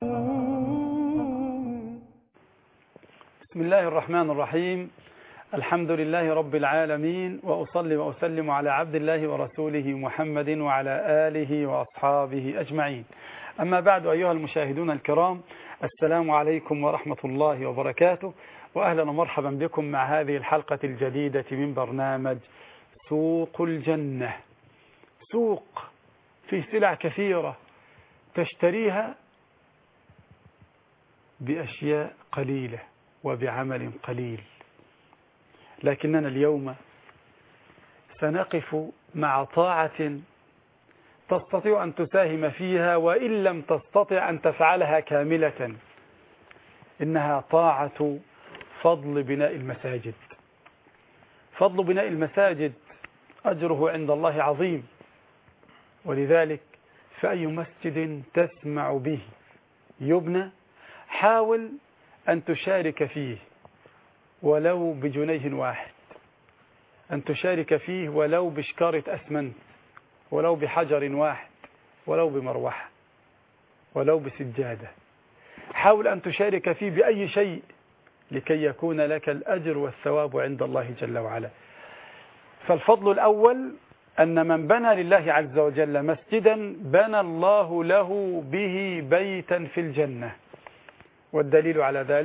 بسم الله الرحمن الرحيم. الحمد لله رب العالمين، وأصلي وأسلم على عبد الله ورسوله محمد وعلى آله وأصحابه أجمعين. أما بعد، أيها المشاهدون الكرام، السلام عليكم ورحمة الله وبركاته، وأهلا ومرحبا بكم مع هذه الحلقة الجديدة من برنامج سوق الجنة. سوق فيه سلع كثيرة تشتريها بأشياء قليلة وبعمل قليل، لكننا اليوم سنقف مع طاعة تستطيع أن تساهم فيها وإن لم تستطع أن تفعلها كاملة. إنها طاعة فضل بناء المساجد. فضل بناء المساجد أجره عند الله عظيم، ولذلك فأي مسجد تسمع به يبنى حاول أن تشارك فيه ولو بجنيه واحد، أن تشارك فيه ولو بشكارة أسمنت، ولو بحجر واحد، ولو بمروحة، ولو بسجادة. حاول أن تشارك فيه بأي شيء لكي يكون لك الأجر والثواب عند الله جل وعلا. فالفضل الأول أن من بنى لله عز وجل مسجدا بنى الله له به بيتا في الجنة. والدليل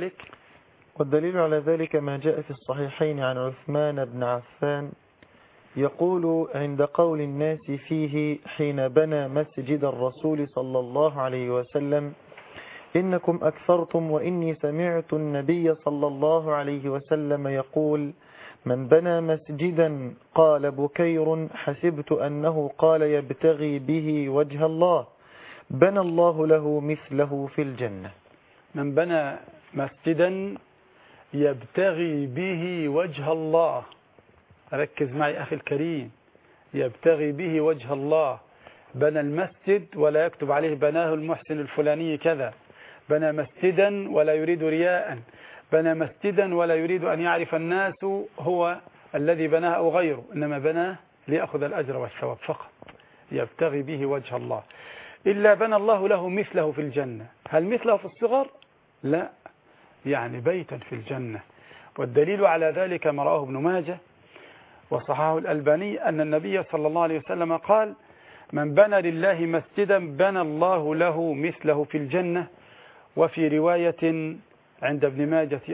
على ذلك ما جاء في الصحيحين عن عثمان بن عفان يقول عند قول الناس فيه حين بنى مسجد الرسول صلى الله عليه وسلم: إنكم أكثرتم، وإني سمعت النبي صلى الله عليه وسلم يقول: من بنى مسجدا قال بكير حسبت أنه قال يبتغي به وجه الله بنى الله له مثله في الجنة. من بنى مسجدا يبتغي به وجه الله، ركز معي أخي الكريم، يبتغي به وجه الله. بنى المسجد ولا يكتب عليه بناه المحسن الفلاني كذا، بنى مسجدا ولا يريد رياء، بنى مسجدا ولا يريد أن يعرف الناس هو الذي بناه أو غيره، إنما بناه ليأخذ الأجر والثواب فقط، يبتغي به وجه الله. إلا بنى الله له مثله في الجنة. هل مثله في الصغر؟ لا، يعني بيتا في الجنة. والدليل على ذلك ما رواه ابن ماجه وصححه الألباني أن النبي صلى الله عليه وسلم قال: من بنى لله مسجدا بنى الله له مثله في الجنة. وفي رواية عند ابن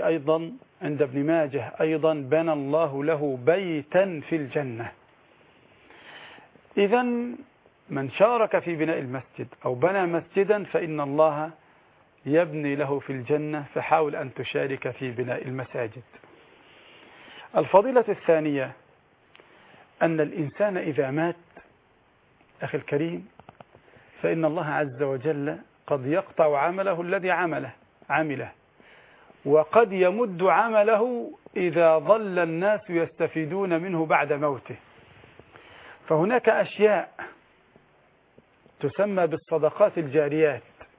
ماجه أيضا بنى الله له بيتا في الجنة. إذن من شارك في بناء المسجد أو بنى مسجدا فإن الله يبني له في الجنة، فحاول أن تشارك في بناء المساجد. الفضيلة الثانية أن الإنسان إذا مات أخي الكريم فإن الله عز وجل قد يقطع عمله الذي عمله، وقد يمد عمله إذا ظل الناس يستفيدون منه بعد موته. فهناك أشياء تسمى بالصدقات الجاريات،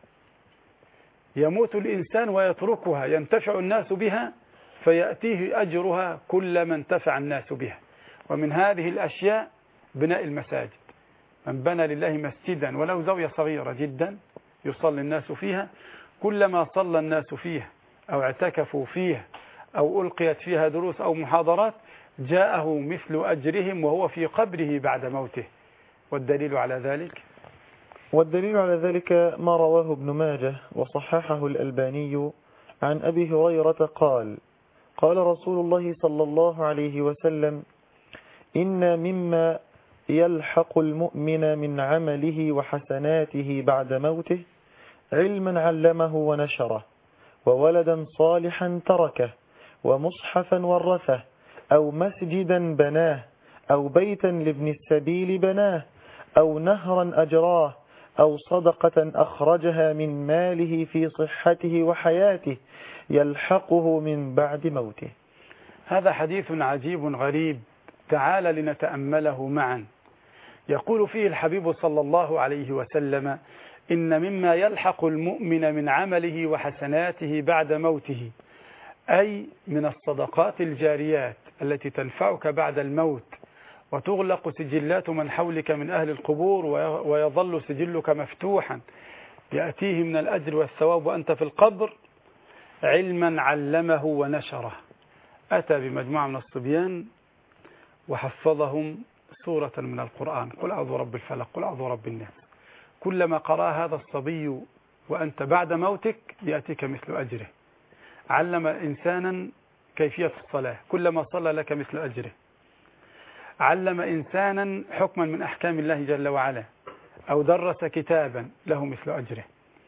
يموت الإنسان ويتركها ينتفع الناس بها فيأتيه أجرها كلما انتفع الناس بها. ومن هذه الأشياء بناء المساجد. من بنى لله مسجدا ولو زاوية صغيرة جدا يصلي الناس فيها، كلما صلى الناس فيها أو اعتكفوا فيها أو ألقيت فيها دروس أو محاضرات جاءه مثل أجرهم وهو في قبره بعد موته. والدليل على ذلك ما رواه ابن ماجه وصححه الألباني عن أبي هريرة قال: قال رسول الله صلى الله عليه وسلم: إن مما يلحق المؤمن من عمله وحسناته بعد موته علما علمه ونشره، وولدا صالحا تركه، ومصحفا ورثه، أو مسجدا بناه، أو بيتا لابن السبيل بناه، أو نهرا أجراه، أو صدقة أخرجها من ماله في صحته وحياته يلحقه من بعد موته. هذا حديث عجيب غريب، تعال لنتأمله معا. يقول فيه الحبيب صلى الله عليه وسلم: إن مما يلحق المؤمن من عمله وحسناته بعد موته، أي من الصدقات الجاريات التي تنفعك بعد الموت، وتغلق سجلات من حولك من أهل القبور ويظل سجلك مفتوحا يأتيه من الأجر والثواب وأنت في القبر علما علمه ونشره. أتى بمجموعة من الصبيان وحفظهم سورة من القرآن، قل أعوذ برب الفلق، قل أعوذ برب الناس. كلما قرأ هذا الصبي وأنت بعد موتك يأتيك مثل أجره. علم إنسانا كيفية الصلاة، كلما صلى لك مثل أجره. علم إنسانا حكما من أحكام الله جل وعلا، أو درس كتابا له مثل أجره.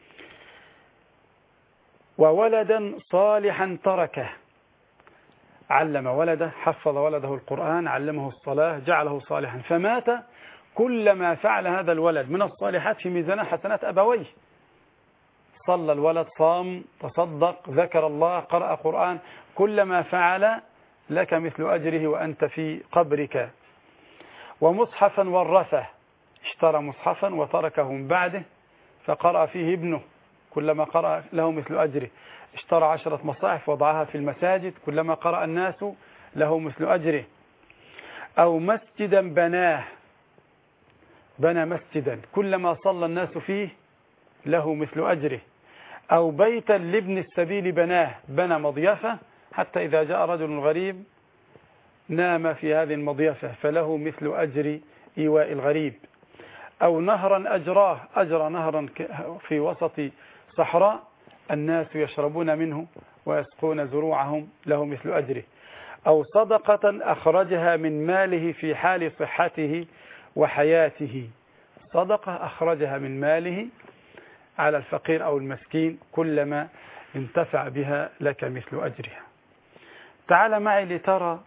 وولدا صالحا تركه، علم ولده، حفظ ولده القرآن، علمه الصلاة، جعله صالحا، فمات، كلما فعل هذا الولد من الصالحات في ميزان حسنات أبويه. صلى الولد، صام، تصدق، ذكر الله، قرأ قرآن، كلما فعل لك مثل أجره وأنت في قبرك. ومصحفا ورثه، اشترى مصحفا وتركه من بعده فقرأ فيه ابنه، كلما قرأ له مثل أجره. اشترى 10 مصاحف وضعها في المساجد، كلما قرأ الناس له مثل أجره. أو مسجدا بناه، بنى مسجدا، كلما صلى الناس فيه له مثل أجره. أو بيتا لابن السبيل بناه، بنى مضيفة حتى إذا جاء رجل غريب نام في هذه المضيفة فله مثل أجر إيواء الغريب. أو نهرا أجراه، أجرى نهرا في وسط صحراء الناس يشربون منه ويسقون زروعهم، له مثل أجره. أو صدقة أخرجها من ماله في حال صحته وحياته، صدقة أخرجها من ماله على الفقير أو المسكين، كلما انتفع بها لك مثل أجرها. تعال معي لترى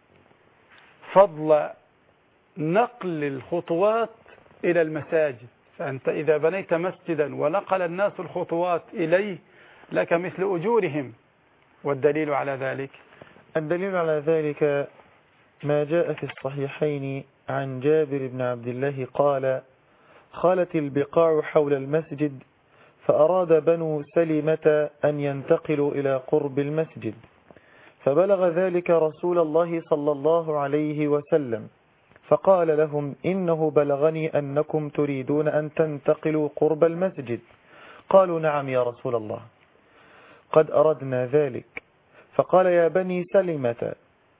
فضل نقل الخطوات إلى المساجد. فأنت إذا بنيت مسجدا ونقل الناس الخطوات إليه لك مثل أجورهم. والدليل على ذلك؟ الدليل على ذلك ما جاء في الصحيحين عن جابر بن عبد الله قال: خالت البقاع حول المسجد، فأراد بنو سلمة أن ينتقلوا إلى قرب المسجد، فبلغ ذلك رسول الله صلى الله عليه وسلم، فقال لهم: إنه بلغني أنكم تريدون أن تنتقلوا قرب المسجد. قالوا: نعم يا رسول الله، قد أردنا ذلك. فقال: يا بني سلمة،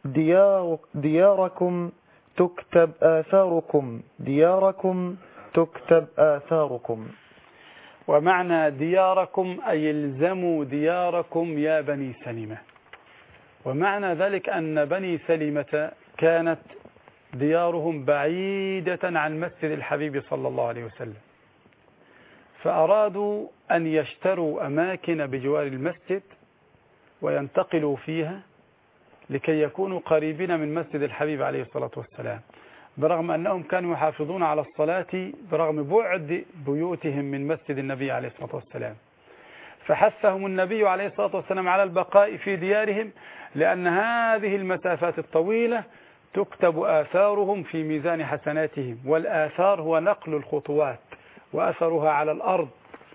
دياركم تكتب آثاركم، دياركم تكتب آثاركم. ومعنى دياركم أي الزموا دياركم يا بني سلمة. ومعنى ذلك أن بني سلمة كانت ديارهم بعيدة عن مسجد الحبيب صلى الله عليه وسلم، فأرادوا أن يشتروا أماكن بجوار المسجد وينتقلوا فيها لكي يكونوا قريبين من مسجد الحبيب عليه الصلاة والسلام، برغم أنهم كانوا يحافظون على الصلاة برغم بعد بيوتهم من مسجد النبي عليه الصلاة والسلام. فحثهم النبي عليه الصلاة والسلام على البقاء في ديارهم، لأن هذه المسافات الطويلة تكتب آثارهم في ميزان حسناتهم. والآثار هو نقل الخطوات وأثرها على الأرض،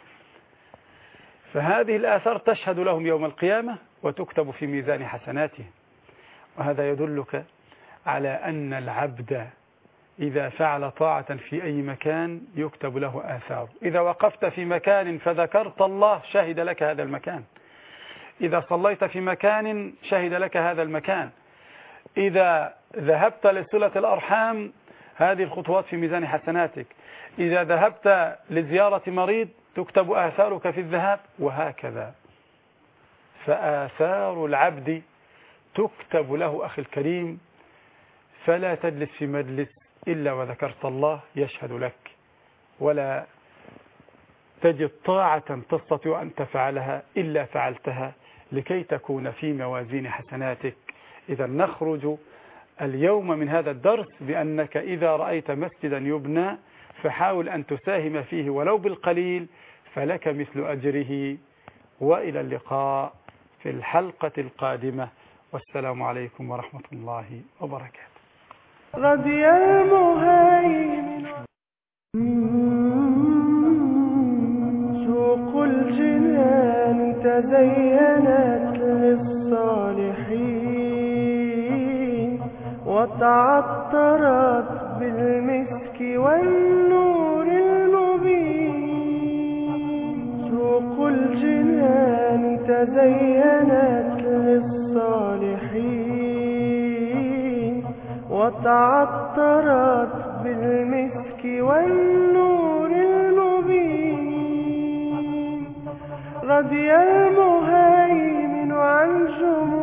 فهذه الآثار تشهد لهم يوم القيامة وتكتب في ميزان حسناتهم. وهذا يدلك على أن العبد إذا فعل طاعة في أي مكان يكتب له آثار. إذا وقفت في مكان فذكرت الله شهد لك هذا المكان، إذا صليت في مكان شهد لك هذا المكان، إذا ذهبت لصلة الأرحام هذه الخطوات في ميزان حسناتك، إذا ذهبت لزيارة مريض تكتب آثارك في الذهاب، وهكذا. فآثار العبد تكتب له أخي الكريم، فلا تجلس في مجلس إلا وذكرت الله يشهد لك، ولا تجد طاعة تستطيع أن تفعلها إلا فعلتها لكي تكون في موازين حسناتك. إذا نخرج اليوم من هذا الدرس بأنك إذا رأيت مسجدا يبنى فحاول أن تساهم فيه ولو بالقليل، فلك مثل أجره. وإلى اللقاء في الحلقة القادمة، والسلام عليكم ورحمة الله وبركاته. رضي المهيمن سوق الجنان تزينت للصالحين، وتعطرت بالمسك والنور المبين. والجنان تزينت للصالحين وتعطرت بالمسك والنور المبين. رضي المهيمن عن جموع